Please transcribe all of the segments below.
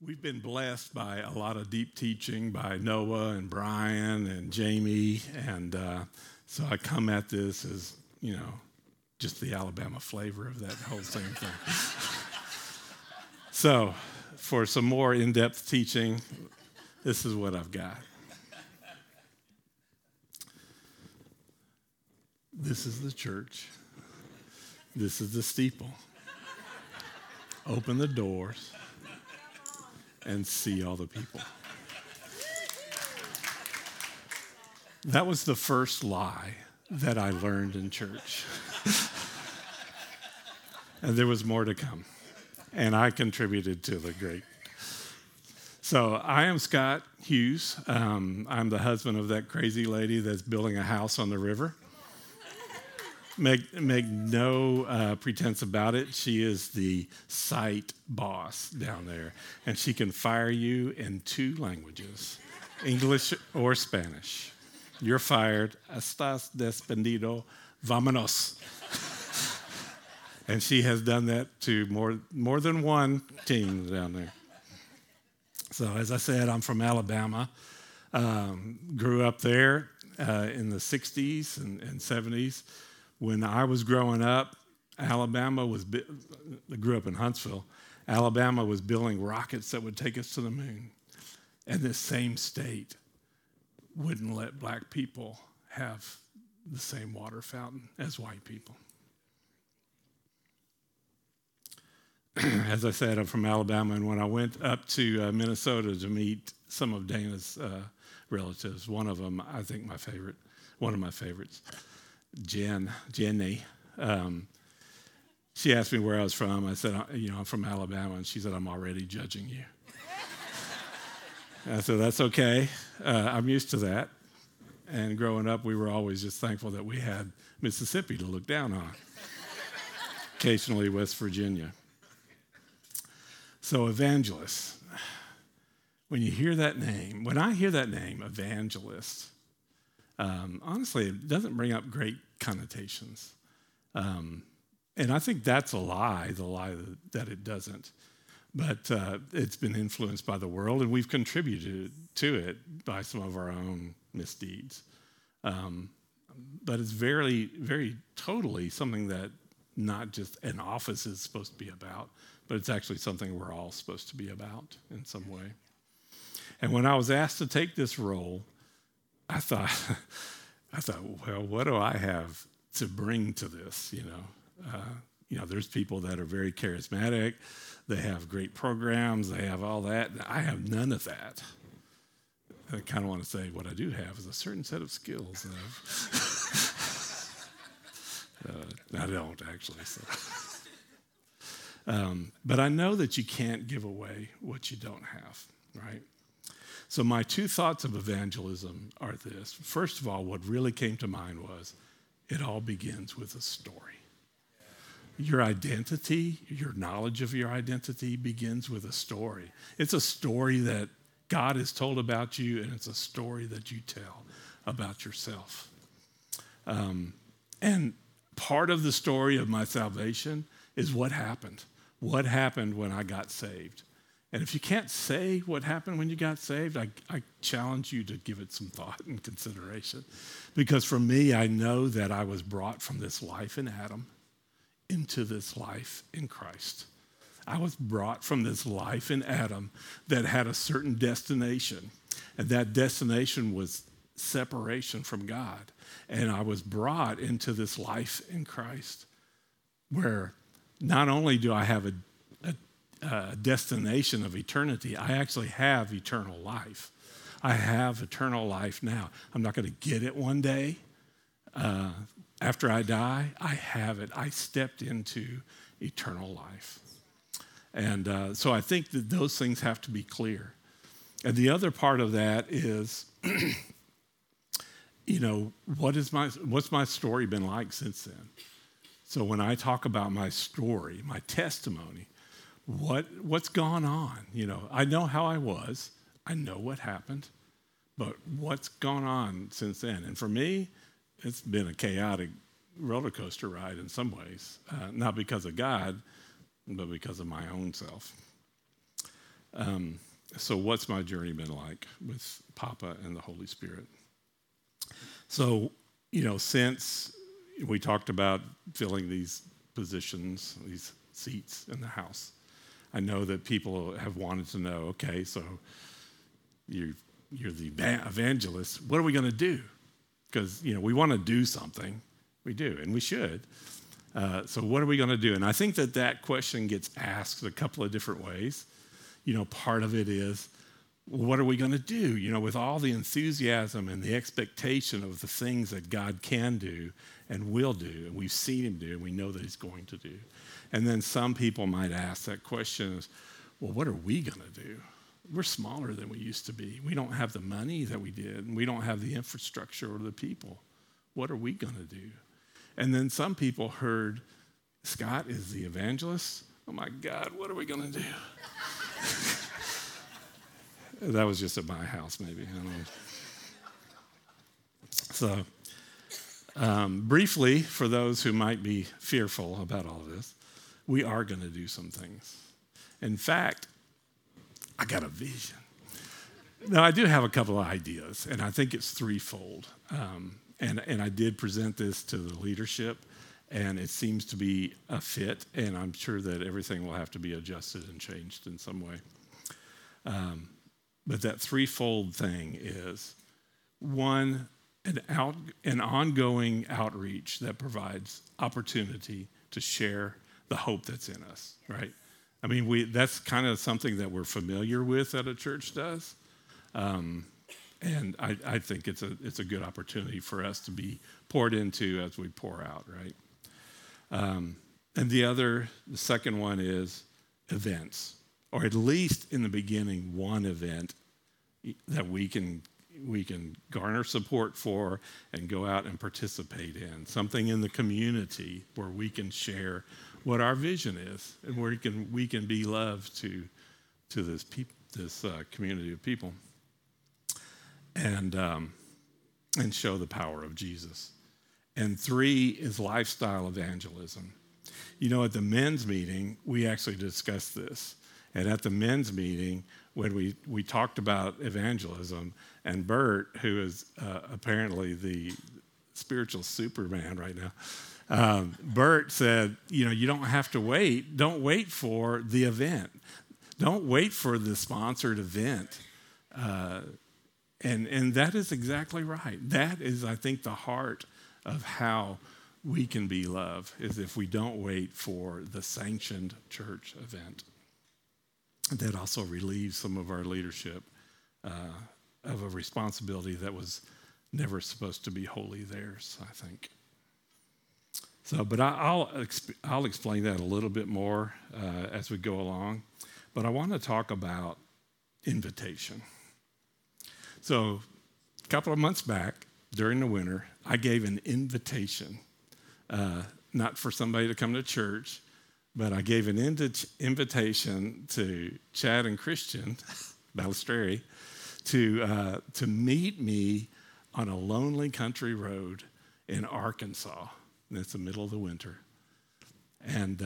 We've been blessed by a lot of deep teaching by Noah and Brian and Jamie, and so I come at this as, just the Alabama flavor of that whole same thing. So for some more in-depth teaching, this is what I've got. This is the church. This is the steeple. Open the doors and see all the people. That was the first lie that I learned in church. And there was more to come. And I contributed to the great. So I am Scott Hughes. I'm the husband of that crazy lady that's building a house on the river. Make no pretense about it. She is the site boss down there, and she can fire you in 2 languages, English or Spanish. You're fired. Estás despedido. Vámonos. And she has done that to more than one team down there. So as I said, I'm from Alabama. Grew up there in the 60s and 70s. When I was growing up, I grew up in Huntsville. Alabama was building rockets that would take us to the moon. And this same state wouldn't let black people have the same water fountain as white people. As I said, I'm from Alabama, and when I went up to Minnesota to meet some of Dana's relatives, one of them, I think one of my favorites, Jenny, she asked me where I was from. I said, I'm from Alabama, and she said, I'm already judging you. I said, that's okay. I'm used to that. And growing up, we were always just thankful that we had Mississippi to look down on. Occasionally West Virginia. So evangelist, when I hear that name, evangelist, honestly, it doesn't bring up great connotations. And I think that's the lie that it doesn't. But it's been influenced by the world, and we've contributed to it by some of our own misdeeds. But it's very, very totally something that not just an office is supposed to be about, but it's actually something we're all supposed to be about in some way. And when I was asked to take this role, I thought, well, what do I have to bring to this? There's people that are very charismatic. They have great programs. They have all that. I have none of that. I kind of want to say what I do have is a certain set of skills. I don't, actually. So. But I know that you can't give away what you don't have, right? So my 2 thoughts of evangelism are this. First of all, what really came to mind was it all begins with a story. Your identity, your knowledge of your identity begins with a story. It's a story that God has told about you, and it's a story that you tell about yourself. And part of the story of my salvation is what happened. What happened when I got saved? And if you can't say what happened when you got saved, I challenge you to give it some thought and consideration. Because for me, I know that I was brought from this life in Adam into this life in Christ. I was brought from this life in Adam that had a certain destination. And that destination was separation from God. And I was brought into this life in Christ where not only do I have a destination of eternity, I actually have eternal life. I have eternal life now. I'm not going to get it one day. After I die, I have it. I stepped into eternal life. And so I think that those things have to be clear. And the other part of that is, what's my story been like since then? So when I talk about my story, my testimony, what's gone on? I know how I was. I know what happened. But what's gone on since then? And for me, it's been a chaotic roller coaster ride in some ways. Not because of God, but because of my own self. So what's my journey been like with Papa and the Holy Spirit? So, since we talked about filling these positions, these seats in the house, I know that people have wanted to know, okay, so you're the evangelist. What are we going to do? Because, we want to do something. We do, and we should. So what are we going to do? And I think that question gets asked a couple of different ways. Part of it is, well, what are we going to do? With all the enthusiasm and the expectation of the things that God can do and will do, and we've seen him do, and we know that he's going to do. And then some people might ask that question is, well, what are we going to do? We're smaller than we used to be. We don't have the money that we did, and we don't have the infrastructure or the people. What are we going to do? And then some people heard, Scott is the evangelist. Oh my God, what are we going to do? That was just at my house, maybe. I don't know. So, briefly, for those who might be fearful about all of this, we are going to do some things. In fact, I got a vision. Now, I do have a couple of ideas, and I think it's threefold. And I did present this to the leadership, and it seems to be a fit, and I'm sure that everything will have to be adjusted and changed in some way. But that threefold thing is, one, an ongoing outreach that provides opportunity to share the hope that's in us, right? I mean, that's kind of something that we're familiar with that a church does. And I think it's a good opportunity for us to be poured into as we pour out, right? And the second one is events, or at least in the beginning, one event that we can garner support for and go out and participate in, something in the community where we can share what our vision is and where we can be love to this community of people. And show the power of Jesus. And 3 is lifestyle evangelism. At the men's meeting, we actually discussed this. And at the men's meeting, when we talked about evangelism, and Bert, who is apparently the spiritual Superman right now, Bert said, you don't have to wait. Don't wait for the event. Don't wait for the sponsored event. And that is exactly right. That is, I think, the heart of how we can be love, is if we don't wait for the sanctioned church event. That also relieves some of our leadership of a responsibility that was never supposed to be wholly theirs, I think. So, but I'll explain that a little bit more as we go along. But I want to talk about invitation. So a couple of months back, during the winter, I gave an invitation, not for somebody to come to church, but I gave an invitation to Chad and Christian Balistreri to meet me on a lonely country road in Arkansas. And it's the middle of the winter. And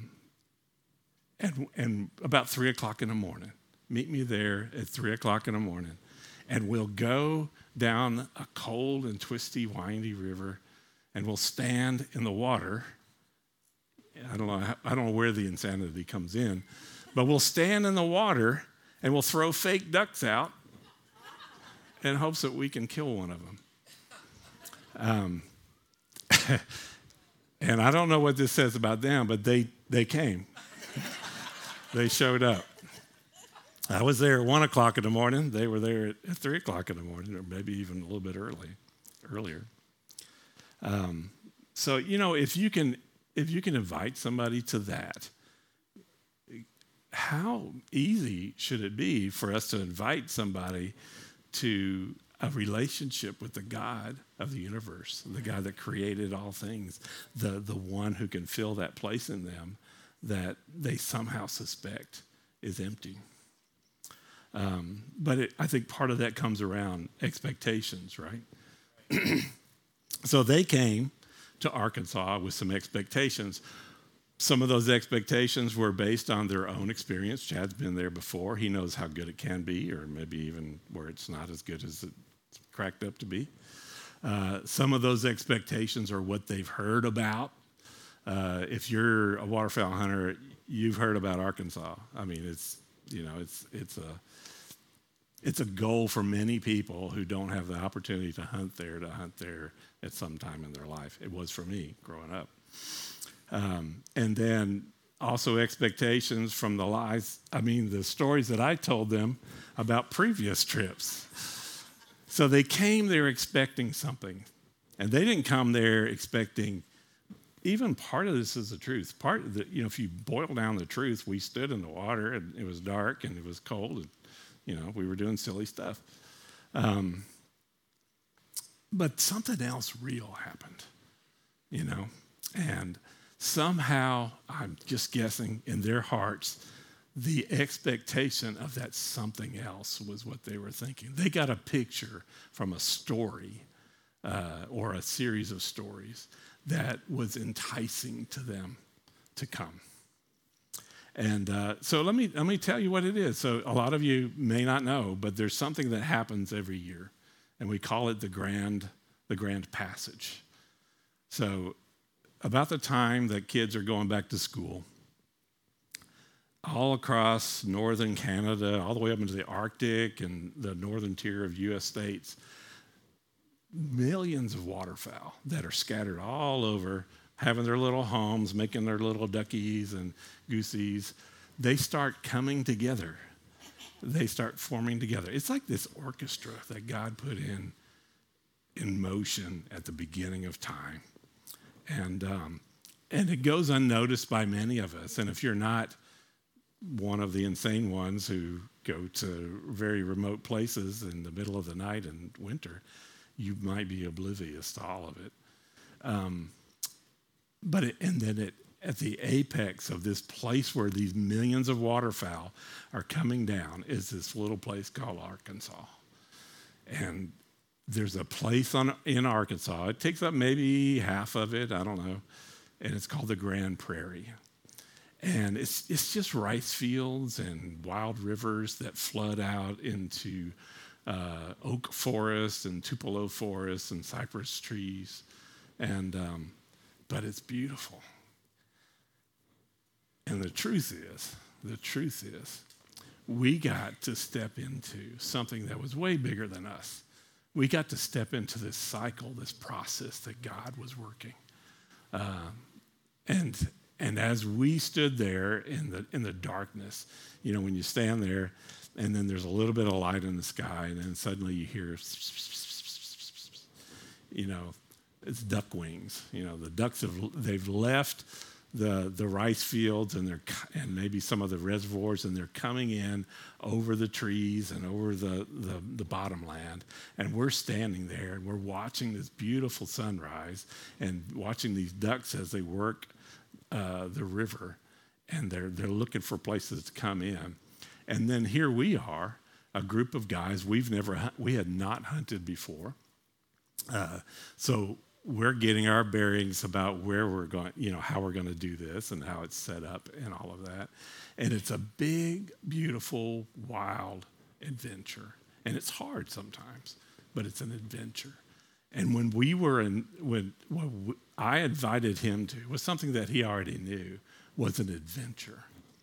about 3 o'clock in the morning, meet me there at 3 o'clock in the morning. And we'll go down a cold and twisty, windy river, and we'll stand in the water. I don't know where the insanity comes in, but we'll stand in the water and we'll throw fake ducks out in hopes that we can kill one of them. And I don't know what this says about them, but they came. They showed up. I was there at 1 o'clock in the morning. They were there at 3 o'clock in the morning, or maybe even a little bit earlier. So, if you can invite somebody to that, how easy should it be for us to invite somebody to a relationship with the God of the universe, the God that created all things, the one who can fill that place in them that they somehow suspect is empty. But I think part of that comes around expectations, right? So they came to Arkansas with some expectations. Some of those expectations were based on their own experience. Chad's been there before. He knows how good it can be, or maybe even where it's not as good as it's cracked up to be. Some of those expectations are what they've heard about. If you're a waterfowl hunter, you've heard about Arkansas. I mean, it's a goal for many people who don't have the opportunity to hunt there at some time in their life. It was for me growing up. And then also expectations from the stories that I told them about previous trips. So they came there expecting something, and they didn't come there expecting, even part of this is the truth. If you boil down the truth, we stood in the water and it was dark and it was cold and, we were doing silly stuff. But something else real happened, and somehow, I'm just guessing, in their hearts, the expectation of that something else was what they were thinking. They got a picture from a story or a series of stories that was enticing to them to come. And so let me tell you what it is. So a lot of you may not know, but there's something that happens every year, and we call it the Grand Passage. So about the time that kids are going back to school, all across northern Canada, all the way up into the Arctic and the northern tier of U.S. states, millions of waterfowl that are scattered all over, having their little homes, making their little duckies and goosies, they start coming together. They start forming together. It's like this orchestra that God put in motion at the beginning of time. And it goes unnoticed by many of us. And if you're not one of the insane ones who go to very remote places in the middle of the night in winter, you might be oblivious to all of it. At the apex of this place where these millions of waterfowl are coming down is this little place called Arkansas. And there's a place in Arkansas. It takes up maybe half of it, I don't know, and it's called the Grand Prairie. And it's just rice fields and wild rivers that flood out into oak forests and tupelo forests and cypress trees, but it's beautiful. And the truth is, we got to step into something that was way bigger than us. We got to step into this cycle, this process that God was working. And as we stood there in the darkness, when you stand there and then there's a little bit of light in the sky and then suddenly you hear, it's duck wings. The ducks they've left the rice fields and maybe some of the reservoirs, and they're coming in over the trees and over the bottomland, and we're standing there and we're watching this beautiful sunrise and watching these ducks as they work the river, and they're looking for places to come in. And then here we are, a group of guys we had not hunted before, so we're getting our bearings about where we're going, how we're going to do this and how it's set up and all of that. And it's a big, beautiful, wild adventure. And it's hard sometimes, but it's an adventure. And when I invited him to, was something that he already knew was an adventure.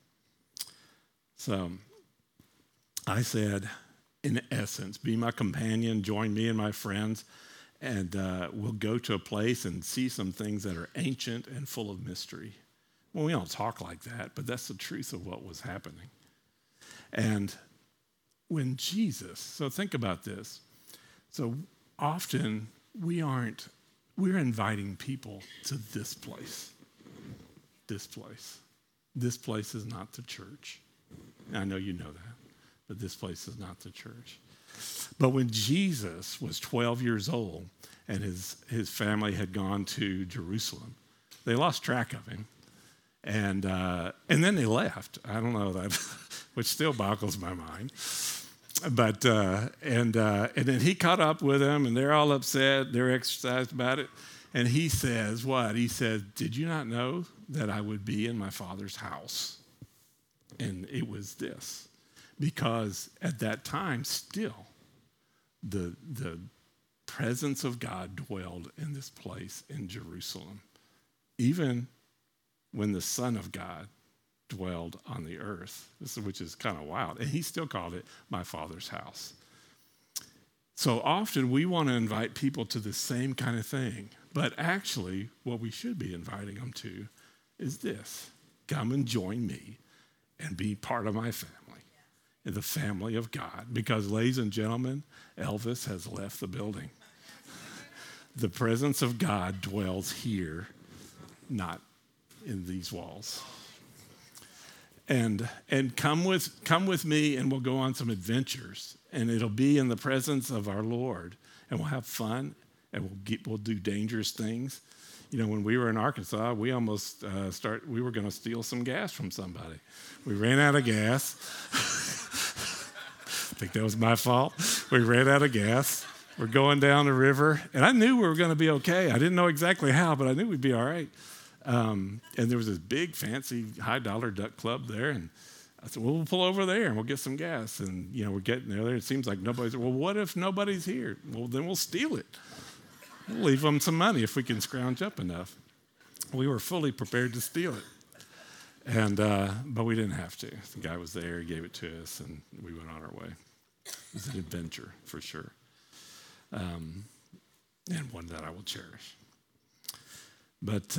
So I said, in essence, be my companion, join me and my friends, and we'll go to a place and see some things that are ancient and full of mystery. Well, we don't talk like that, but that's the truth of what was happening. And when so think about this. So often we're inviting people to this place. This place. This place is not the church. I know you know that, but this place is not the church. But when Jesus was 12 years old and his family had gone to Jerusalem, they lost track of him. And then they left. I don't know that, which still boggles my mind. But and then he caught up with them, and they're all upset. They're exercised about it. And he says, what? He says, did you not know that I would be in my Father's house. And it was this, because at that time still, the presence of God dwelled in this place in Jerusalem, even when the Son of God dwelled on the earth, which is kind of wild. And he still called it my Father's house. So often we want to invite people to the same kind of thing, but actually what we should be inviting them to is this: come and join me and be part of my family, in the family of God. Because, ladies and gentlemen, Elvis has left the building. The presence of God dwells here, not in these walls. And come with me, and we'll go on some adventures, and it'll be in the presence of our Lord, and we'll have fun, and we'll do dangerous things. You know, when we were in Arkansas, we almost we were going to steal some gas from somebody. We ran out of gas. I think that was my fault. We ran out of gas. We're going down the river, and I knew we were going to be okay. I didn't know exactly how, but I knew we'd be all right. And there was this big, fancy, high-dollar duck club there, and I said, well, we'll pull over there, and we'll get some gas. And, you know, we're getting there. It seems like nobody's, well, what if nobody's here? Well, then we'll steal it. We'll leave them some money if we can scrounge up enough. We were fully prepared to steal it. And but we didn't have to. The guy was there, he gave it to us, and we went on our way. It was an adventure, for sure. And one that I will cherish. But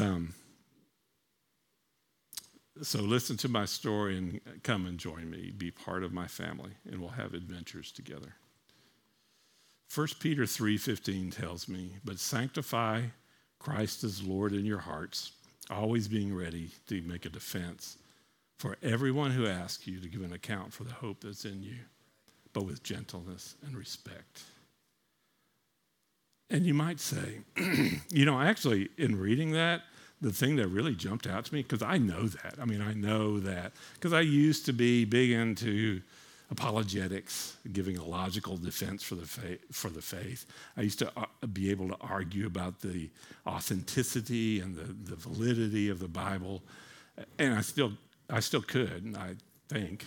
so listen to my story and come and join me. Be part of my family, and we'll have adventures together. 1 Peter 3:15 tells me, but sanctify Christ as Lord in your hearts, always being ready to make a defense for everyone who asks you to give an account for the hope that's in you, but with gentleness and respect. And you might say, you know, actually, in reading that, the thing that really jumped out to me, because I know that. I mean, I know that. Because I used to be big into apologetics, giving a logical defense for the faith. I used to be able to argue about the authenticity and the validity of the Bible. And I still could, I think.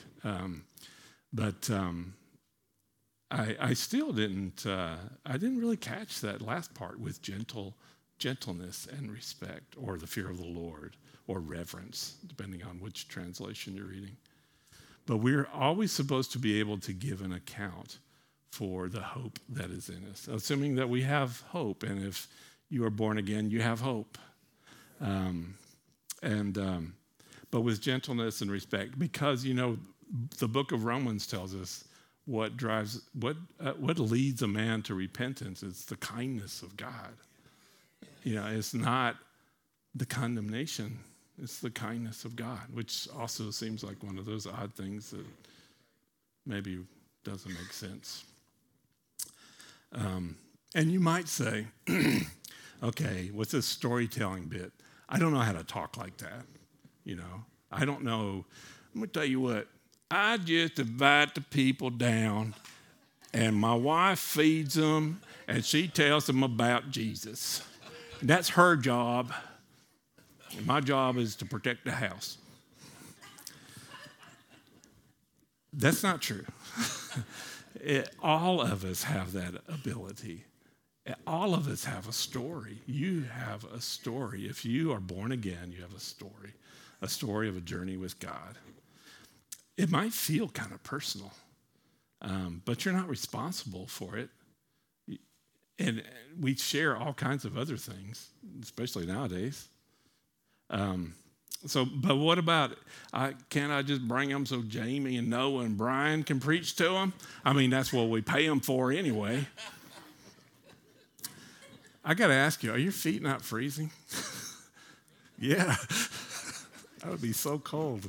I still didn't really catch that last part with gentleness and respect, or the fear of the Lord, or reverence, depending on which translation you're reading. But we're always supposed to be able to give an account for the hope that is in us, assuming that we have hope. And if you are born again, you have hope. But with gentleness and respect, because, you know, the book of Romans tells us what leads a man to repentance is the kindness of God. You know, it's not the condemnation, it's the kindness of God, which also seems like one of those odd things that maybe doesn't make sense. And you might say, okay, what's this storytelling bit? I don't know how to talk like that, you know. I don't know. I'm going to tell you what. I just invite the people down, and my wife feeds them, and she tells them about Jesus. And that's her job. And my job is to protect the house. That's not true. All of us have that ability. All of us have a story. You have a story. If you are born again, you have a story of a journey with God. It might feel kind of personal, but you're not responsible for it. And we share all kinds of other things, especially nowadays. But what about, can't I just bring them so Jamie and Noah and Brian can preach to them? I mean, that's what we pay them for anyway. I got to ask you, are your feet not freezing? Yeah, that would be so cold.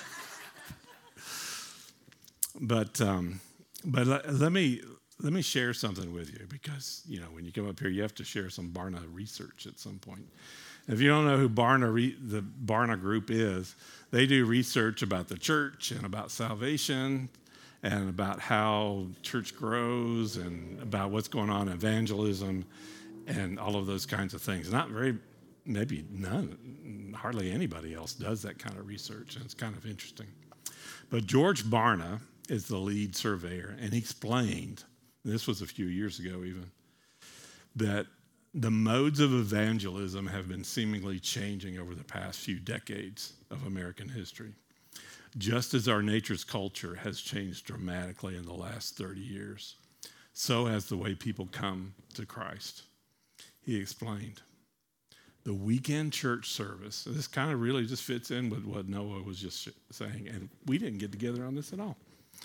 But let me share something with you, because, you know, when you come up here, you have to share some Barna research at some point. If you don't know who the Barna Group is, they do research about the church and about salvation and about how church grows and about what's going on in evangelism and all of those kinds of things. Not maybe none, hardly anybody else does that kind of research, and it's kind of interesting. But George Barna is the lead surveyor, and he explained, this was a few years ago even, that the modes of evangelism have been seemingly changing over the past few decades of American history, just as our nature's culture has changed dramatically in the last 30 years. So has the way people come to Christ. He explained, the weekend church service, and this kind of really just fits in with what Noah was just saying, and we didn't get together on this at all.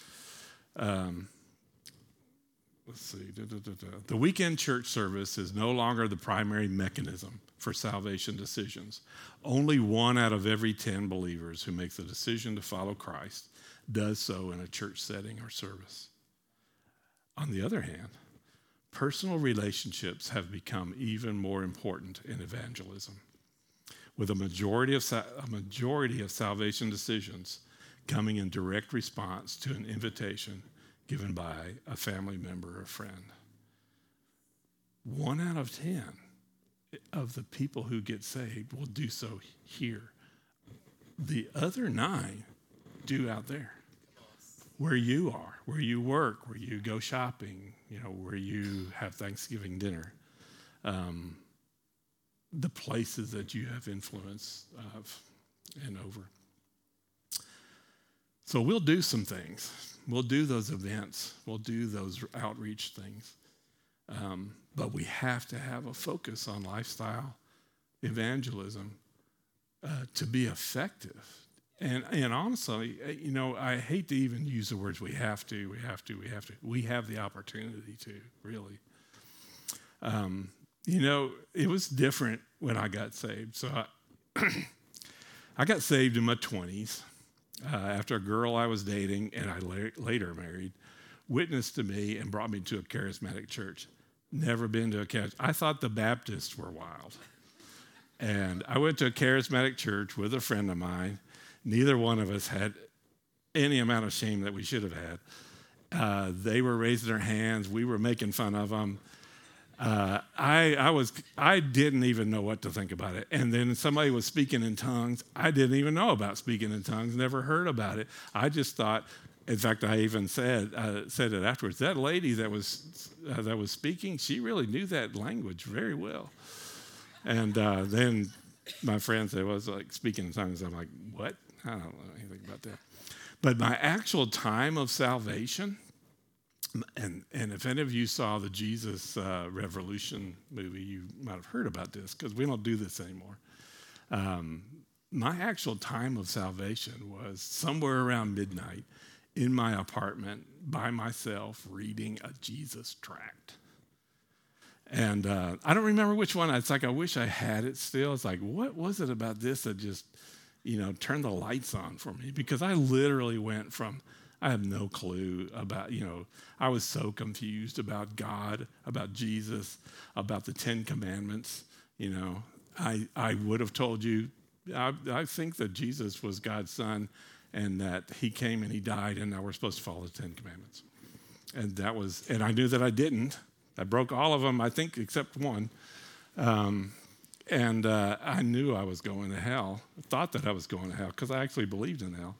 Let's see. The weekend church service is no longer the primary mechanism for salvation decisions. Only 1 out of every 10 believers who makes the decision to follow Christ does so in a church setting or service. On the other hand, personal relationships have become even more important in evangelism, with a majority of salvation decisions coming in direct response to an invitation given by a family member or friend. 1 out of 10 of the people who get saved will do so here. The other 9 do out there, where you are, where you work, where you go shopping, where you have Thanksgiving dinner, the places that you have influence of and over. So we'll do some things. We'll do those events. We'll do those outreach things. But we have to have a focus on lifestyle evangelism to be effective. And honestly, I hate to even use the words we have to. We have the opportunity to, really. It was different when I got saved. So I got saved in my 20s after a girl I was dating, and I later married, witnessed to me and brought me to a charismatic church. Never been to a charismatic. I thought the Baptists were wild. And I went to a charismatic church with a friend of mine. Neither one of us had any amount of shame that we should have had. They were raising their hands. We were making fun of them. I didn't even know what to think about it. And then somebody was speaking in tongues. I didn't even know about speaking in tongues, never heard about it. I just thought, in fact, I even said it afterwards, that lady that was speaking, she really knew that language very well. And then my friend said, well, it's like speaking in tongues. I'm like, what? I don't know anything about that. But my actual time of salvation, and if any of you saw the Jesus Revolution movie, you might have heard about this, because we don't do this anymore. My actual time of salvation was somewhere around midnight in my apartment by myself reading a Jesus tract. And I don't remember which one. It's like I wish I had it still. It's like, what was it about this that just, turned the lights on for me? Because I literally went from, I have no clue about, I was so confused about God, about Jesus, about the 10 Commandments. I would have told you, I think that Jesus was God's son and that he came and he died and now we're supposed to follow the 10 Commandments. And I knew that I didn't. I broke all of them, I think, except one. And I knew I was going to hell. I thought that I was going to hell because I actually believed in hell.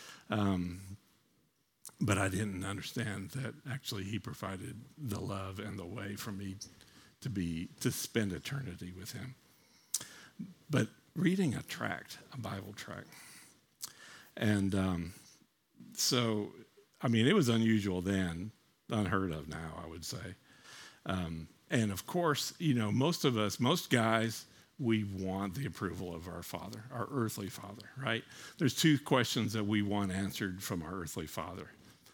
But I didn't understand that actually he provided the love and the way for me to spend eternity with him. But reading a tract, a Bible tract. And it was unusual then, unheard of now, I would say. And of course, most guys, we want the approval of our father, our earthly father, right? There's 2 questions that we want answered from our earthly father.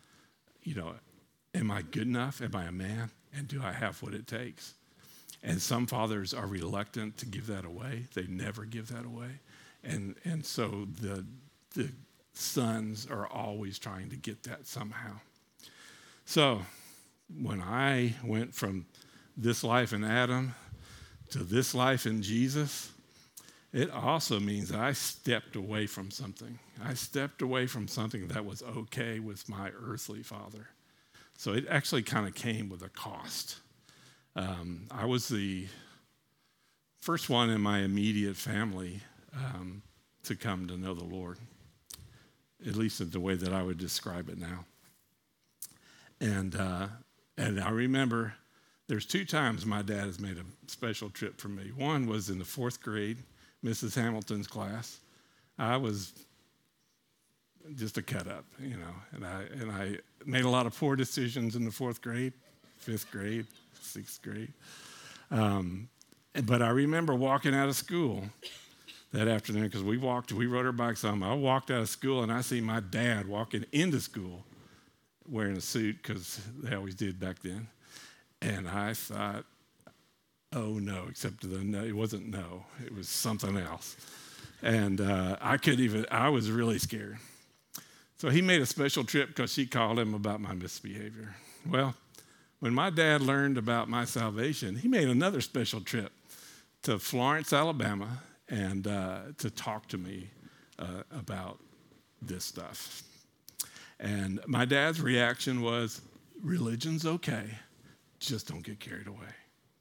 Am I good enough? Am I a man? And do I have what it takes? And some fathers are reluctant to give that away. They never give that away. And so the sons are always trying to get that somehow. So when I went from this life in Adam to this life in Jesus, it also means I stepped away from something. I stepped away from something that was okay with my earthly father. So it actually kind of came with a cost. I was the first one in my immediate family to come to know the Lord, at least in the way that I would describe it now. And I remember there's 2 times my dad has made a special trip for me. One was in the 4th grade, Mrs. Hamilton's class. I was just a cut up, and I made a lot of poor decisions in the 4th grade, 5th grade, 6th grade. But I remember walking out of school that afternoon because we rode our bikes home. I walked out of school and I see my dad walking into school wearing a suit because they always did back then. And I thought, oh no, except no, it wasn't no, it was something else. And I was really scared. So he made a special trip because she called him about my misbehavior. Well, when my dad learned about my salvation, he made another special trip to Florence, Alabama, and to talk to me about this stuff. And my dad's reaction was, religion's okay, just don't get carried away.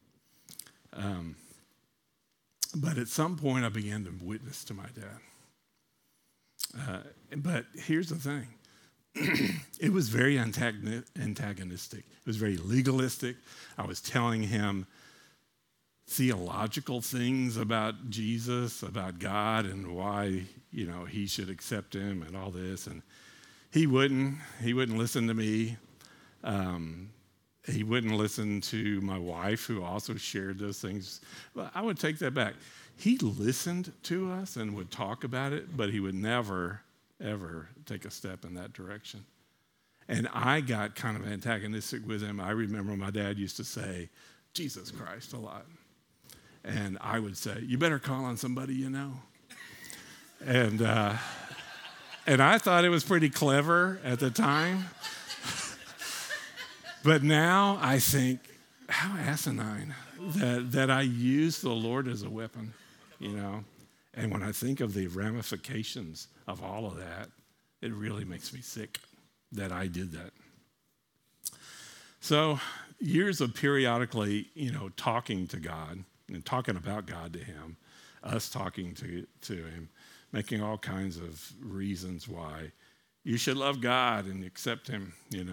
But at some point, I began to witness to my dad. But here's the thing. It was very antagonistic. It was very legalistic. I was telling him theological things about Jesus, about God, and why, he should accept him and all this. And he wouldn't listen to me. He wouldn't listen to my wife, who also shared those things. But I would take that back. He listened to us and would talk about it, but he would never, ever take a step in that direction. And I got kind of antagonistic with him. I remember my dad used to say, Jesus Christ, a lot. And I would say, you better call on somebody you know. And I thought it was pretty clever at the time. But now I think, how asinine that I use the Lord as a weapon, And when I think of the ramifications of all of that, it really makes me sick that I did that. So years of periodically, talking to God and talking about God to him, us talking to him, making all kinds of reasons why you should love God and accept him,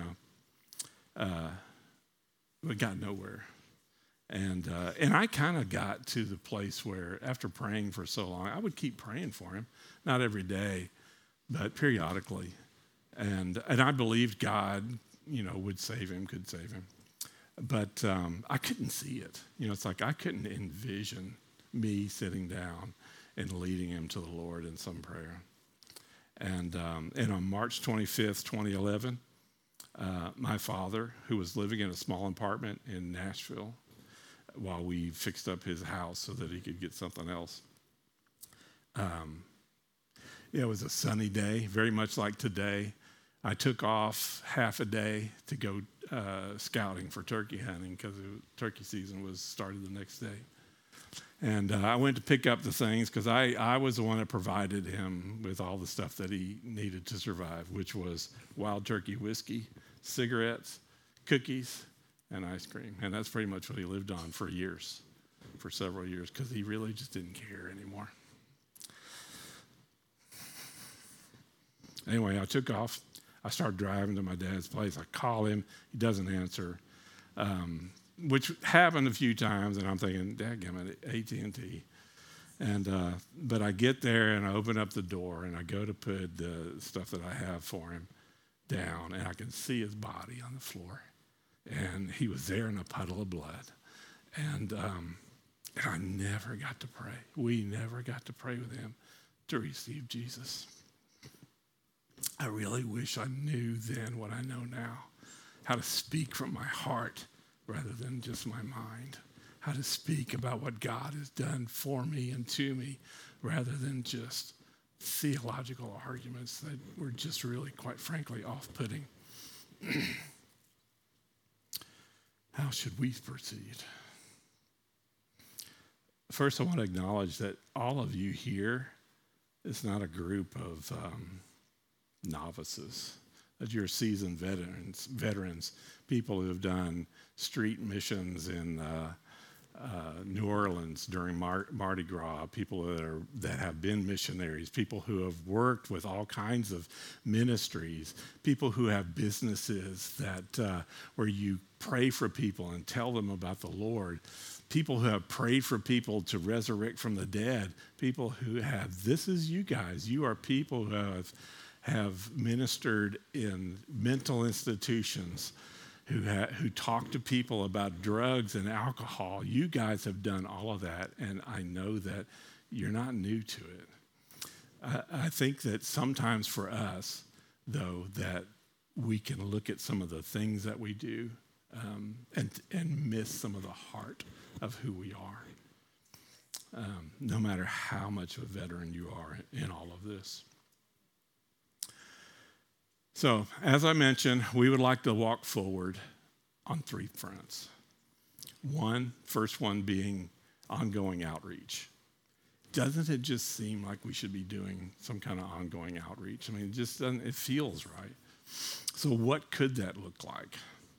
we got nowhere. And I kind of got to the place where after praying for so long, I would keep praying for him, not every day, but periodically. And I believed God, would save him, could save him. But I couldn't see it. It's like I couldn't envision me sitting down and leading him to the Lord in some prayer. And on March 25th, 2011, my father, who was living in a small apartment in Nashville while we fixed up his house so that he could get something else. It was a sunny day, very much like today. I took off half a day to go scouting for turkey hunting because turkey season was started the next day. And I went to pick up the things because I was the one that provided him with all the stuff that he needed to survive, which was wild turkey whiskey, cigarettes, cookies, and ice cream. And that's pretty much what he lived on for several years, because he really just didn't care anymore. Anyway, I took off. I started driving to my dad's place. I call him. He doesn't answer, which happened a few times, and I'm thinking, dadgummit, AT&T. But I get there, and I open up the door, and I go to put the stuff that I have for him down, and I can see his body on the floor. And he was there in a puddle of blood. And I never got to pray. We never got to pray with him to receive Jesus. I really wish I knew then what I know now, how to speak from my heart rather than just my mind, how to speak about what God has done for me and to me rather than just theological arguments that were just really, quite frankly, off-putting. How should we proceed? First, I want to acknowledge that all of you here is not a group of novices, that you're seasoned veterans, people who have done street missions in New Orleans during Mardi Gras, people that have been missionaries, people who have worked with all kinds of ministries, people who have businesses that where you pray for people and tell them about the Lord, people who have prayed for people to resurrect from the dead, people who have, this is you guys. You are people who have ministered in mental institutions, who talk to people about drugs and alcohol. You guys have done all of that, and I know that you're not new to it. I think that sometimes for us, though, that we can look at some of the things that we do and miss some of the heart of who we are, no matter how much of a veteran you are in all of this. So, as I mentioned, we would like to walk forward on 3 fronts. First one being ongoing outreach. Doesn't it just seem like we should be doing some kind of ongoing outreach? I mean, it feels right. So what could that look like?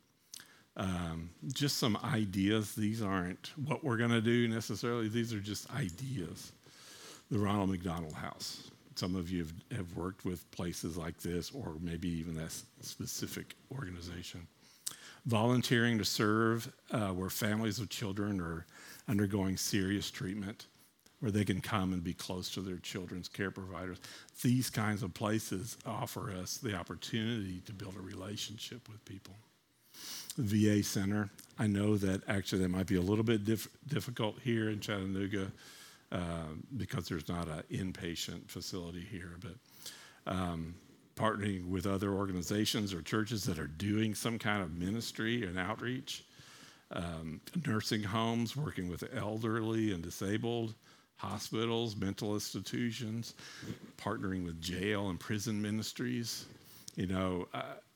Just some ideas. These aren't what we're going to do necessarily. These are just ideas. The Ronald McDonald House. Some of you have worked with places like this, or maybe even that specific organization. Volunteering to serve where families of children are undergoing serious treatment, where they can come and be close to their children's care providers. These kinds of places offer us the opportunity to build a relationship with people. The VA Center, I know that actually that might be a little bit difficult here in Chattanooga, because there's not an inpatient facility here, but partnering with other organizations or churches that are doing some kind of ministry and outreach, nursing homes, working with the elderly and disabled, hospitals, mental institutions, partnering with jail and prison ministries. You know,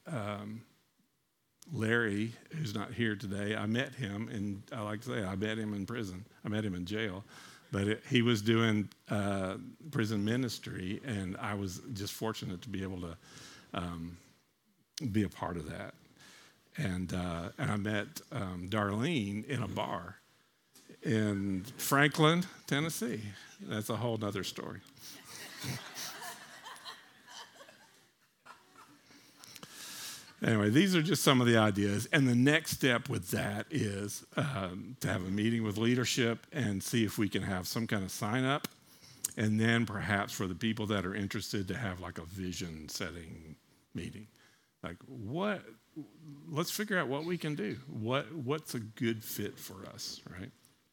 Larry, who's not here today, I met him, and I like to say I met him in prison. I met him in jail. But he was doing prison ministry, and I was just fortunate to be able to be a part of that. And I met Darlene in a bar in Franklin, Tennessee. That's a whole nother story. Anyway, these are just some of the ideas. And the next step with that is to have a meeting with leadership and see if we can have some kind of sign up. And then perhaps for the people that are interested to have like a vision setting meeting. Like let's figure out what we can do. What's a good fit for us, right?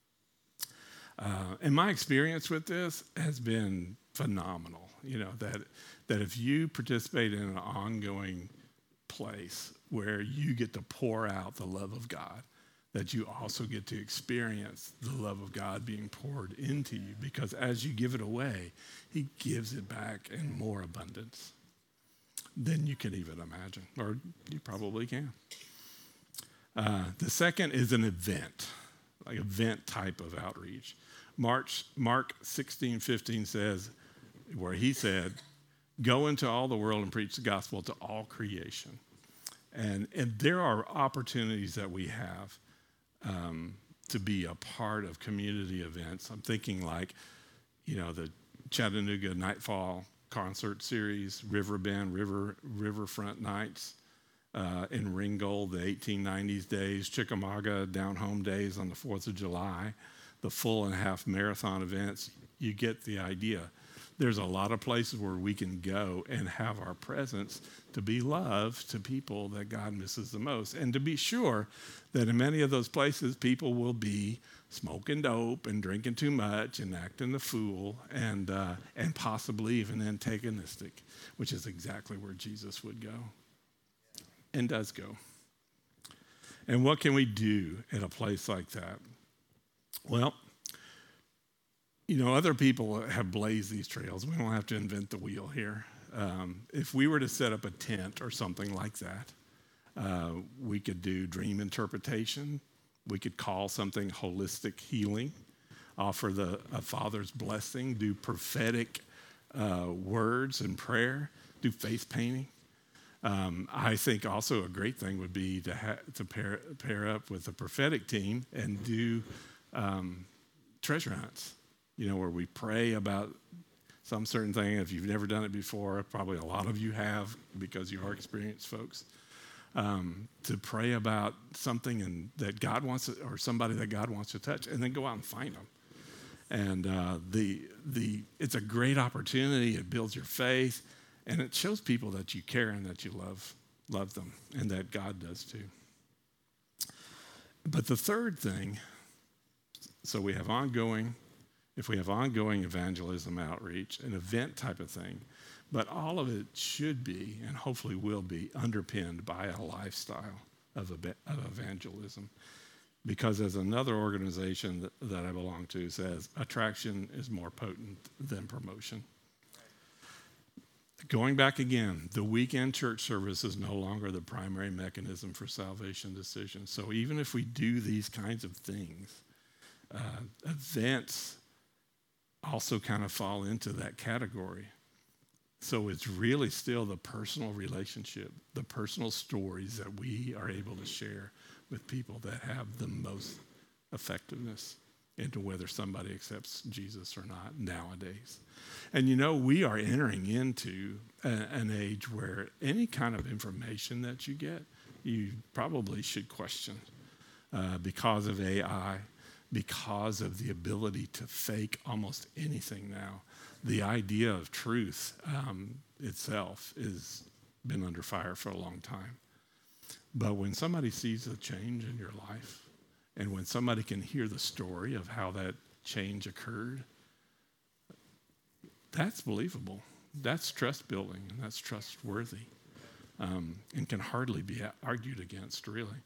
And my experience with this has been phenomenal. You know, that if you participate in an ongoing place where you get to pour out the love of God, that you also get to experience the love of God being poured into you, because as you give it away, he gives it back in more abundance than you can even imagine, or you probably can. The second is an event, like event type of outreach. Mark 16:15 says, where he said, go into all the world and preach the gospel to all creation. And there are opportunities that we have to be a part of community events. I'm thinking like, you know, the Chattanooga Nightfall concert series, Riverfront Nights in Ringgold, the 1890s days, Chickamauga Down Home Days on the 4th of July, the full and half marathon events. You get the idea. There's a lot of places where we can go and have our presence to be love to people that God misses the most. And to be sure that in many of those places, people will be smoking dope and drinking too much and acting the fool and possibly even antagonistic, which is exactly where Jesus would go and does go. And what can we do at a place like that? Well, you know, other people have blazed these trails. We don't have to invent the wheel here. If we were to set up a tent or something like that, we could do dream interpretation. We could call something holistic healing, offer a Father's blessing, do prophetic words and prayer, do face painting. I think also a great thing would be to pair up with a prophetic team and do treasure hunts, where we pray about some certain thing. If you've never done it before, probably a lot of you have because you are experienced folks. To pray about something that God wants to, or somebody that God wants to touch, and then go out and find them. And it's a great opportunity. It builds your faith, and it shows people that you care and that you love them, and that God does too. But the third thing, so we have ongoing evangelism outreach, an event type of thing, but all of it should be, and hopefully will be, underpinned by a lifestyle of evangelism. Because as another organization that I belong to says, attraction is more potent than promotion. Going back again, the weekend church service is no longer the primary mechanism for salvation decisions. So even if we do these kinds of things, events also kind of fall into that category. So it's really still the personal relationship, the personal stories that we are able to share with people that have the most effectiveness into whether somebody accepts Jesus or not nowadays. And we are entering into an age where any kind of information that you get, you probably should question because of AI, because of the ability to fake almost anything now. The idea of truth itself has been under fire for a long time. But when somebody sees a change in your life, and when somebody can hear the story of how that change occurred, that's believable. That's trust building, and that's trustworthy, and can hardly be argued against, really.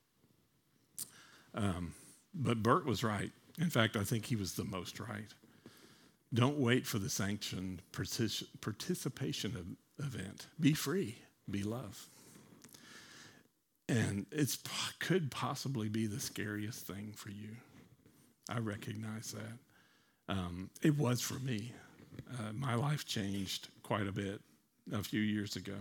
But Bert was right. In fact, I think he was the most right. Don't wait for the sanctioned participation event. Be free. Be love. And it could possibly be the scariest thing for you. I recognize that. It was for me. My life changed quite a bit a few years ago.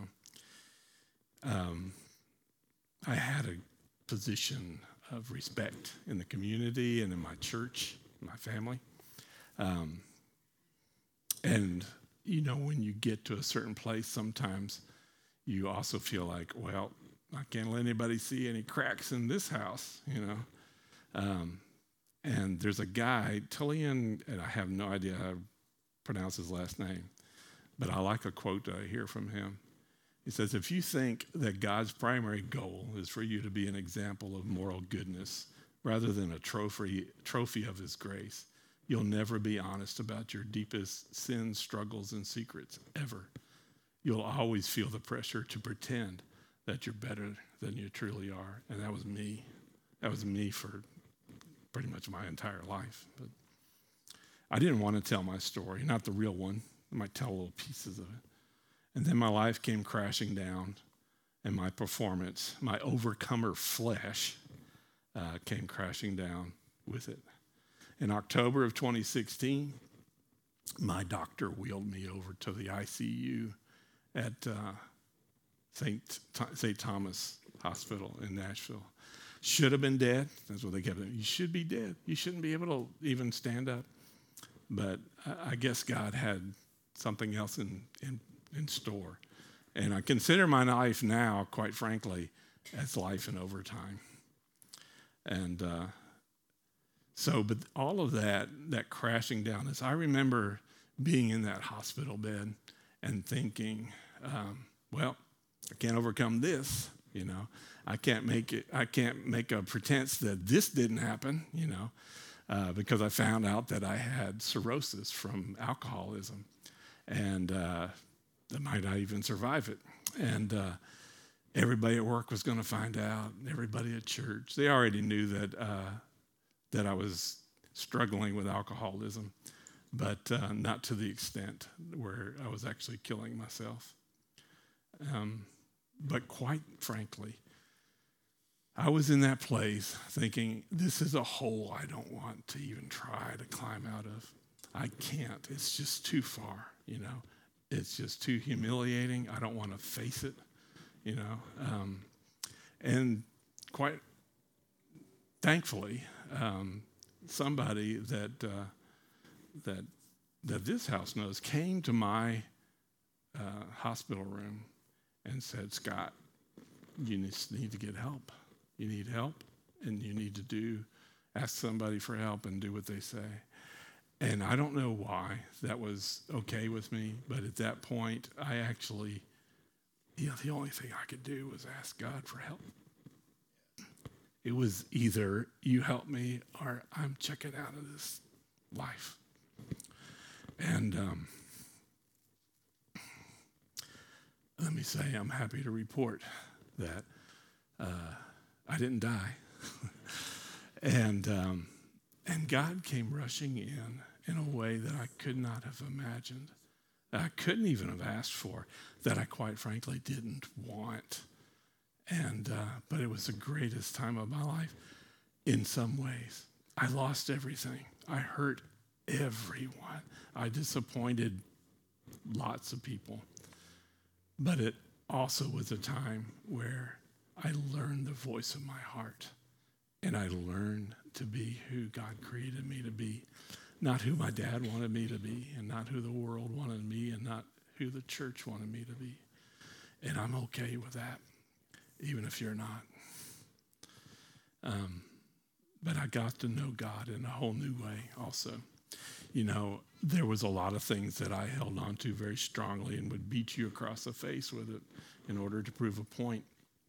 I had a position of respect in the community and in my church, my family. And, when you get to a certain place, sometimes you also feel like, well, I can't let anybody see any cracks in this house, And there's a guy, Tillian, and I have no idea how to pronounce his last name, but I like a quote that I hear from him. He says, if you think that God's primary goal is for you to be an example of moral goodness rather than a trophy of his grace, you'll never be honest about your deepest sins, struggles, and secrets, ever. You'll always feel the pressure to pretend that you're better than you truly are. And that was me. That was me for pretty much my entire life. But I didn't want to tell my story, not the real one. I might tell little pieces of it. And then my life came crashing down, and my performance, my overcomer flesh, came crashing down with it. In October of 2016, my doctor wheeled me over to the ICU at St. Thomas Hospital in Nashville. Should have been dead. That's what they kept saying. You should be dead. You shouldn't be able to even stand up. But I guess God had something else in store. And I consider my life now, quite frankly, as life in overtime. And but all of that crashing down, I remember being in that hospital bed and thinking, well, I can't overcome this, I can't make a pretense that this didn't happen, because I found out that I had cirrhosis from alcoholism, and I might not even survive it. And everybody at work was going to find out, everybody at church. They already knew that I was struggling with alcoholism, but not to the extent where I was actually killing myself. But quite frankly, I was in that place thinking, this is a hole I don't want to even try to climb out of. I can't. It's just too far, It's just too humiliating. I don't want to face it, And quite thankfully, somebody that this house knows came to my hospital room and said, Scott, you need to get help. You need help, and you need to ask somebody for help and do what they say. And I don't know why that was okay with me, but at that point, I actually, the only thing I could do was ask God for help. It was either you help me or I'm checking out of this life. And let me say, I'm happy to report that I didn't die. And God came rushing in a way that I could not have imagined, that I couldn't even have asked for, that I quite frankly didn't want. And but it was the greatest time of my life in some ways. I lost everything. I hurt everyone. I disappointed lots of people. But it also was a time where I learned the voice of my heart. And I learned to be who God created me to be. Not who my dad wanted me to be, and not who the world wanted me, and not who the church wanted me to be. And I'm okay with that, even if you're not. But I got to know God in a whole new way also. You know, there was a lot of things that I held on to very strongly and would beat you across the face with it in order to prove a point.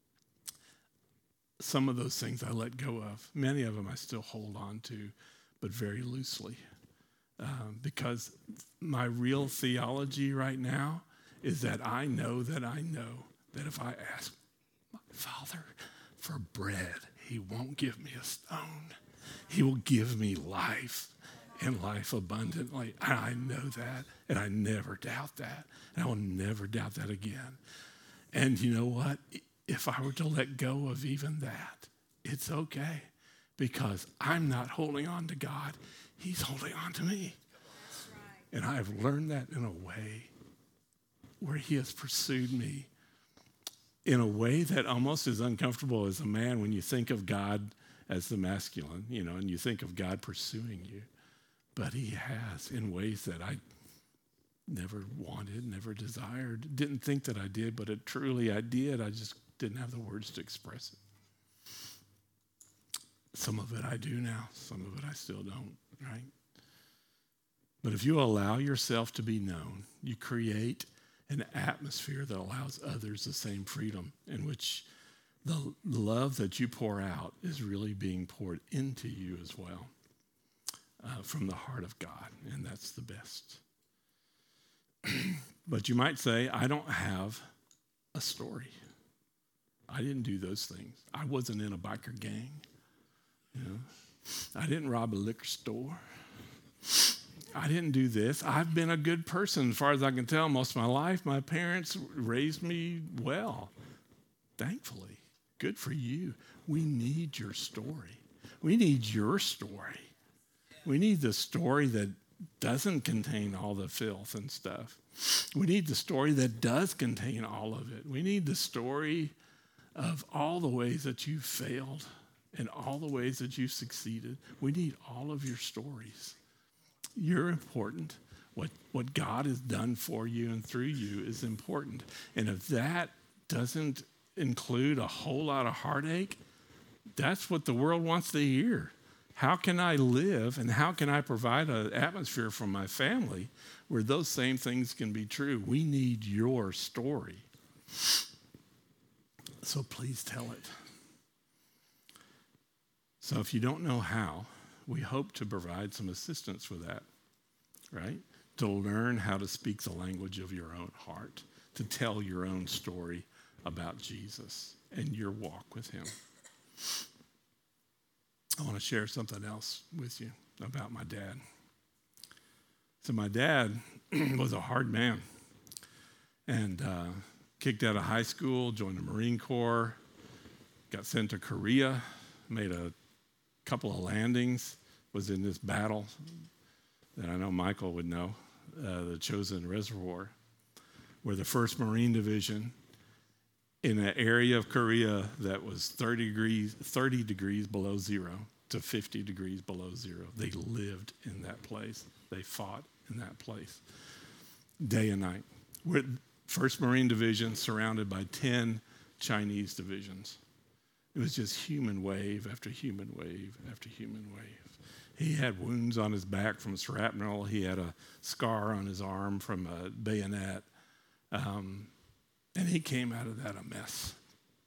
Some of those things I let go of. Many of them I still hold on to, but very loosely. Because my real theology right now is that I know that if I ask my Father for bread, he won't give me a stone. He will give me life and life abundantly. And I know that, and I never doubt that. And I will never doubt that again. And you know what? If I were to let go of even that, it's okay, because I'm not holding on to God. He's holding on to me. That's right. And I have learned that in a way where he has pursued me in a way that almost is uncomfortable as a man when you think of God as the masculine, and you think of God pursuing you. But he has in ways that I never wanted, never desired, didn't think that I did, but truly I did. I just didn't have the words to express it. Some of it I do now, some of it I still don't, right? But if you allow yourself to be known, you create an atmosphere that allows others the same freedom, in which the love that you pour out is really being poured into you as well, from the heart of God, and that's the best. But you might say, I don't have a story. I didn't do those things. I wasn't in a biker gang. I didn't rob a liquor store. I didn't do this. I've been a good person as far as I can tell most of my life. My parents raised me well, thankfully. Good for you. We need your story. We need your story. We need the story that doesn't contain all the filth and stuff. We need the story that does contain all of it. We need the story of all the ways that you failed and all the ways that you succeeded. We need all of your stories. You're important. What God has done for you and through you is important. And if that doesn't include a whole lot of heartache, that's what the world wants to hear. How can I live and how can I provide an atmosphere for my family where those same things can be true? We need your story. So please tell it. So if you don't know how, we hope to provide some assistance with that, right? To learn how to speak the language of your own heart, to tell your own story about Jesus and your walk with him. I want to share something else with you about my dad. So my dad was a hard man, and kicked out of high school, joined the Marine Corps, got sent to Korea, made a couple of landings, was in this battle that I know Michael would know, the Chosin Reservoir, where the 1st Marine Division, in an area of Korea that was 30 degrees below zero, to 50 degrees below zero. They lived in that place. They fought in that place day and night. We're 1st Marine Division surrounded by 10 Chinese divisions. It was just human wave after human wave after human wave. He had wounds on his back from shrapnel. He had a scar on his arm from a bayonet. And he came out of that a mess.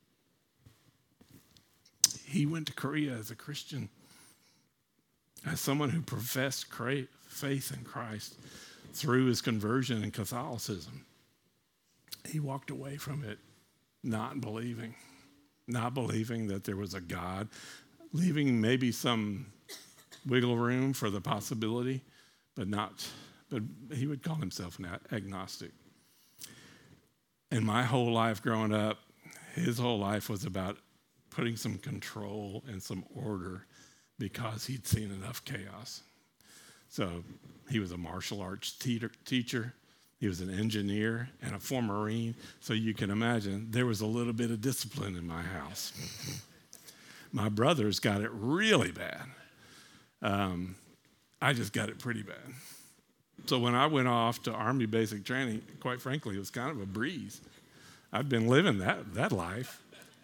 He went to Korea as a Christian, as someone who professed faith in Christ through his conversion in Catholicism. He walked away from it not believing that there was a God, leaving maybe some wiggle room for the possibility, but he would call himself an agnostic. And my whole life growing up, his whole life was about putting some control and some order because he'd seen enough chaos. So he was a martial arts teacher. He was an engineer and a former Marine. So you can imagine there was a little bit of discipline in my house. My brothers got it really bad. I just got it pretty bad. So when I went off to Army basic training, quite frankly, it was kind of a breeze. I'd been living that life.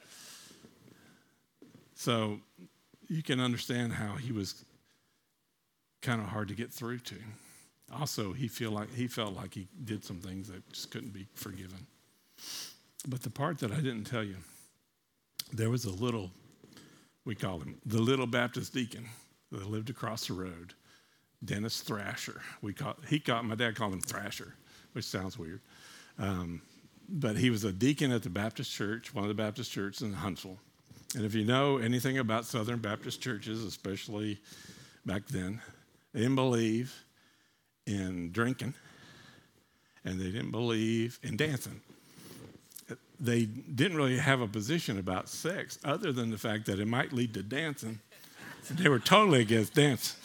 So you can understand how he was kind of hard to get through to. Also, he felt like he did some things that just couldn't be forgiven. But the part that I didn't tell you, there was we called him the little Baptist deacon that lived across the road, Dennis Thrasher. My dad called him Thrasher, which sounds weird. But he was a deacon at the Baptist church, one of the Baptist churches in Huntsville. And if you know anything about Southern Baptist churches, especially back then, they didn't believe in drinking, and they didn't believe in dancing. They didn't really have a position about sex other than the fact that it might lead to dancing. They were totally against dancing.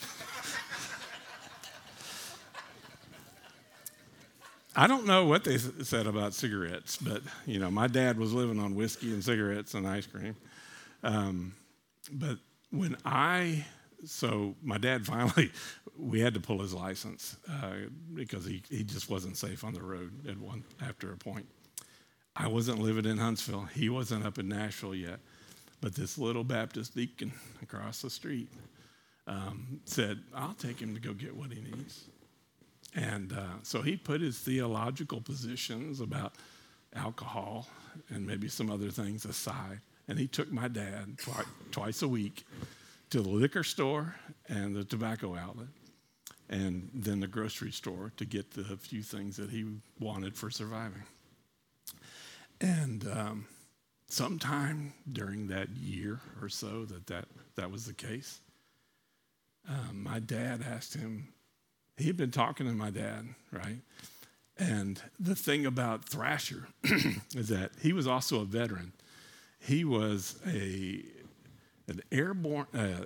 I don't know what they said about cigarettes, but, my dad was living on whiskey and cigarettes and ice cream. But my dad finally, we had to pull his license because he just wasn't safe on the road after a point. I wasn't living in Huntsville. He wasn't up in Nashville yet. But this little Baptist deacon across the street said, I'll take him to go get what he needs. And so he put his theological positions about alcohol and maybe some other things aside. And he took my dad twice a week to the liquor store and the tobacco outlet and then the grocery store to get the few things that he wanted for surviving. And sometime during that year or so that was the case, my dad asked him, he had been talking to my dad, right? And the thing about Thrasher is that he was also a veteran. He was an airborne,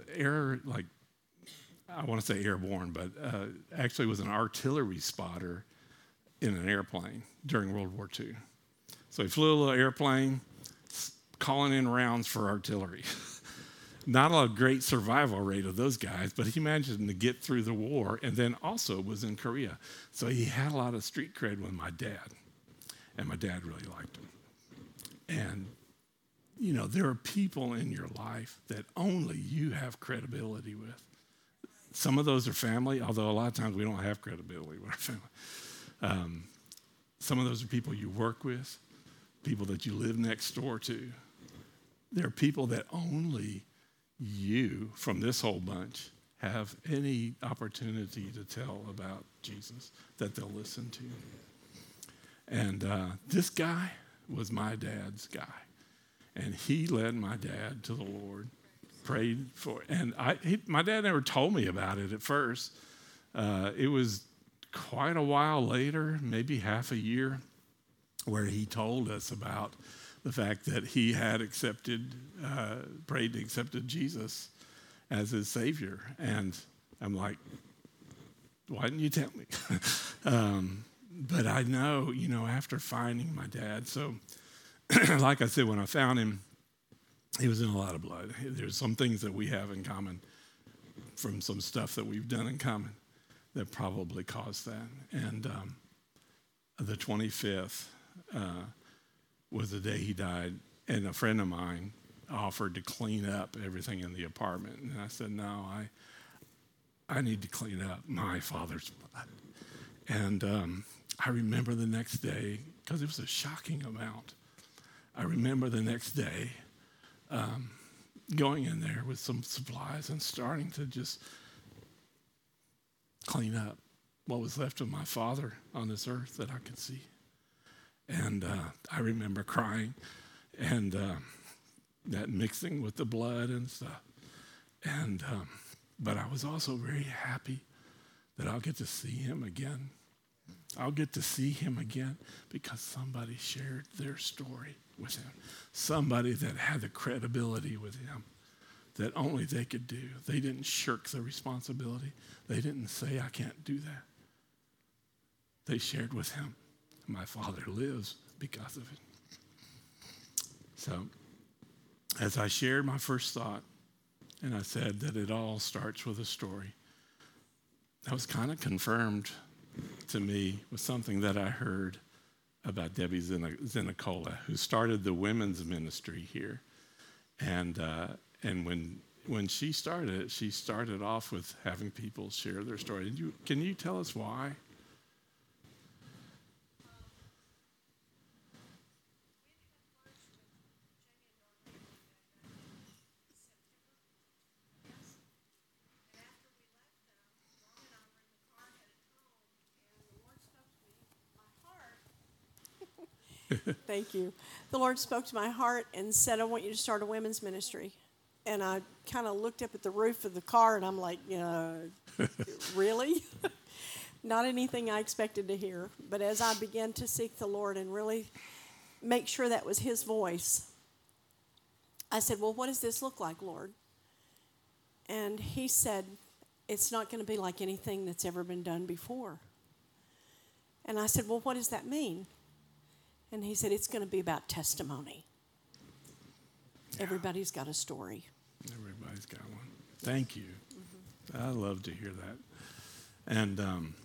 I want to say airborne, but actually was an artillery spotter in an airplane during World War II. So he flew a little airplane, calling in rounds for artillery. Not a great survival rate of those guys, but he managed to get through the war and then also was in Korea. So he had a lot of street cred with my dad, and my dad really liked him. And, there are people in your life that only you have credibility with. Some of those are family, although a lot of times we don't have credibility with our family. Some of those are people you work with, people that you live next door to. There are people that only you, from this whole bunch, have any opportunity to tell about Jesus that they'll listen to. And this guy was my dad's guy. And he led my dad to the Lord, prayed for it. And my dad never told me about it at first. It was quite a while later, maybe half a year, where he told us about the fact that he had prayed to accept Jesus as his Savior. And I'm like, why didn't you tell me? But I know, after finding my dad. So like I said, when I found him, He was in a lot of blood. There's some things that we have in common from some stuff that we've done in common that probably caused that. And the 25th was the day he died, and a friend of mine offered to clean up everything in the apartment. And I said, no, I need to clean up my father's blood. And I remember the next day, because it was a shocking amount, I remember the next day going in there with some supplies and starting to just clean up what was left of my father on this earth that I could see. And I remember crying and that mixing with the blood and stuff. And but I was also very happy that I'll get to see him again. I'll get to see him again because somebody shared their story with him. Somebody that had the credibility with him that only they could do. They didn't shirk the responsibility. They didn't say, I can't do that. They shared with him. My father lives because of it. So, as I shared my first thought, and I said that it all starts with a story, that was kind of confirmed to me with something that I heard about Debbie Zenicola, who started the women's ministry here. And when she started off with having people share their story. Can you tell us why? Thank you. The Lord spoke to my heart and said, I want you to start a women's ministry. And I kind of looked up at the roof of the car, and I'm like, really? Not anything I expected to hear. But as I began to seek the Lord and really make sure that was his voice, I said, well, what does this look like, Lord? And he said, it's not going to be like anything that's ever been done before. And I said, well, what does that mean? And he said, it's going to be about testimony. Yeah. Everybody's got a story. Everybody's got one. Thank you. Mm-hmm. I love to hear that. And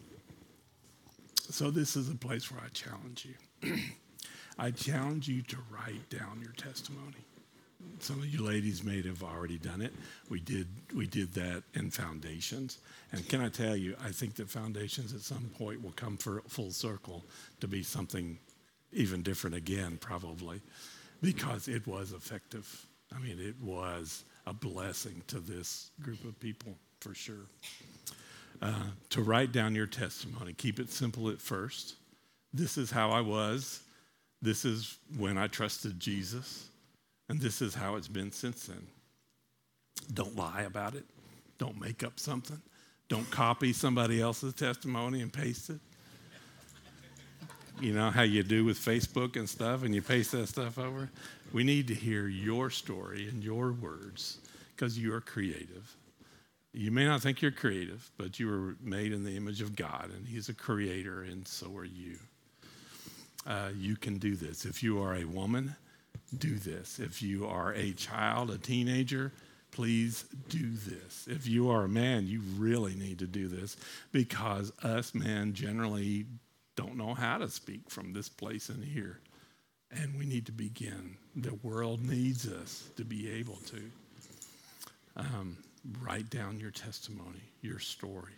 so this is a place where I challenge you. I challenge you to write down your testimony. Some of you ladies may have already done it. We did that in Foundations. And can I tell you, I think that Foundations at some point will come full circle to be something even different again, probably, because it was effective. I mean, it was a blessing to this group of people, for sure. To write down your testimony, keep it simple at first. This is how I was. This is when I trusted Jesus. And this is how it's been since then. Don't lie about it. Don't make up something. Don't copy somebody else's testimony and paste it. You know how you do with Facebook and stuff, and you paste that stuff over? We need to hear your story and your words because you are creative. You may not think you're creative, but you were made in the image of God, and he's a creator, and so are you. You can do this. If you are a woman, do this. If you are a child, a teenager, please do this. If you are a man, you really need to do this because us men generally don't know how to speak from this place in here. And we need to begin. The world needs us to be able to write down your testimony, your story.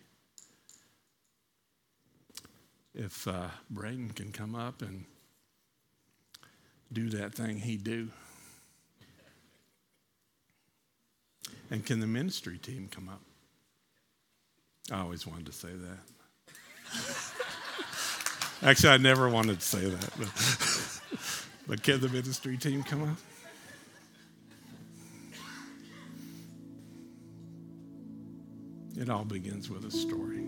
If Braden can come up and do that thing he do. And can the ministry team come up? I always wanted to say that. Actually, I never wanted to say that. But can the ministry team come up? It all begins with a story.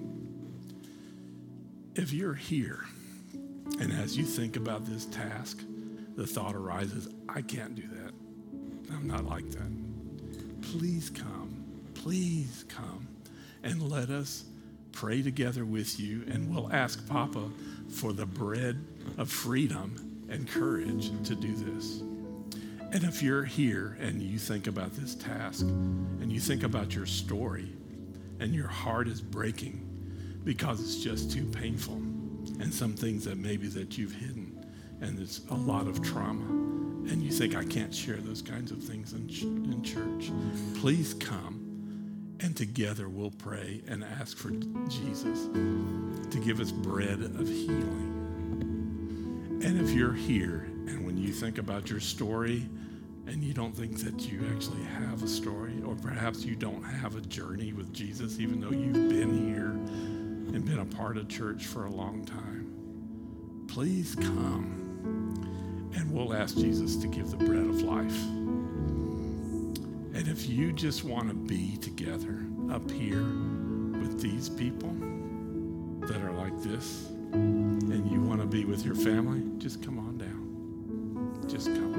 If you're here, and as you think about this task, the thought arises, I can't do that. I'm not like that. Please come and let us pray together with you, and we'll ask Papa for the bread of freedom and courage to do this. And if you're here and you think about this task and you think about your story and your heart is breaking because it's just too painful and some things that maybe that you've hidden and there's a lot of trauma and you think, I can't share those kinds of things in church, please come and together we'll pray and ask for Jesus to give us bread of healing. And if you're here and when you think about your story and you don't think that you actually have a story, or perhaps you don't have a journey with Jesus, even though you've been here and been a part of church for a long time, please come and we'll ask Jesus to give the bread of life. And if you just want to be together up here with these people that are like this, and you want to be with your family, just come on down. Just come.